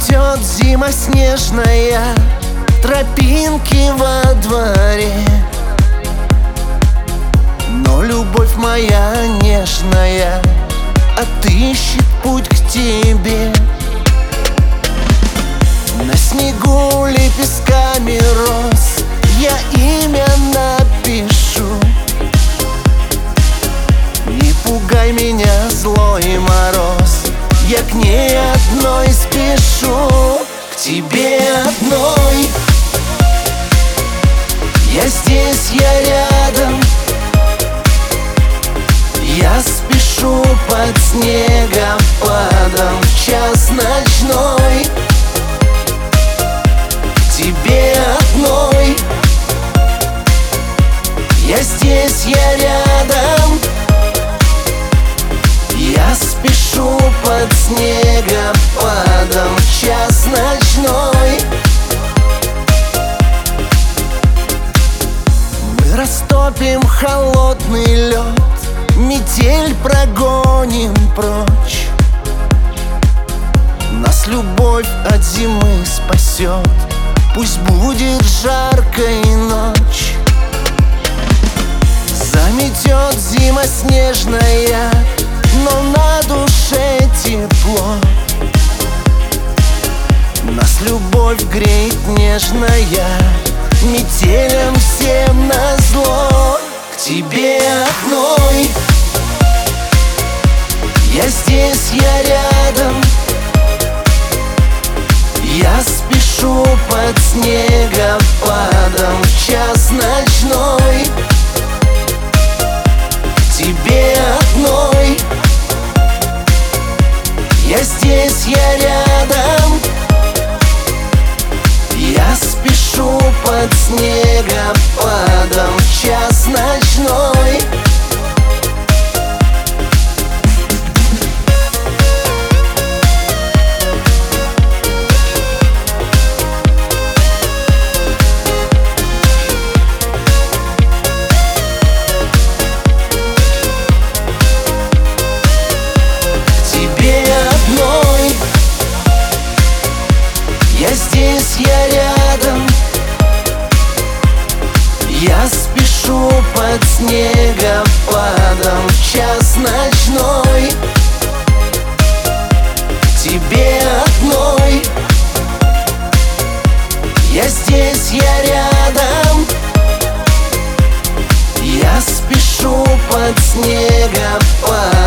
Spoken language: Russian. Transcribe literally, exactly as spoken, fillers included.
Заметет зима снежная тропинки во дворе, но любовь моя нежная отыщет путь к тебе. На снегу лепестками роз я имя напишу. Не пугай меня, злой мороз, я к ней одной спешу. К тебе одной. Я здесь, я рядом. Я спешу под снегопадом в час ночной. К тебе одной. Я здесь, я рядом. Я спешу под снегопадом в час ночной. Мы растопим холодный лед, метель прогоним прочь. Нас любовь от зимы спасет, пусть будет жаркой ночь. Заметет зима снежная, но на душе тепло. Нас любовь греет нежная, метелям всем назло. К тебе одной. Я здесь, я рядом. Я спешу под снегопадом в час ночной. К тебе одной. Я здесь, я рядом. Я спешу под снегопадом в час ночной. Я здесь, я рядом. Я спешу под снегопадом в час ночной. К тебе одной. Я здесь, я рядом. Я спешу под снегопадом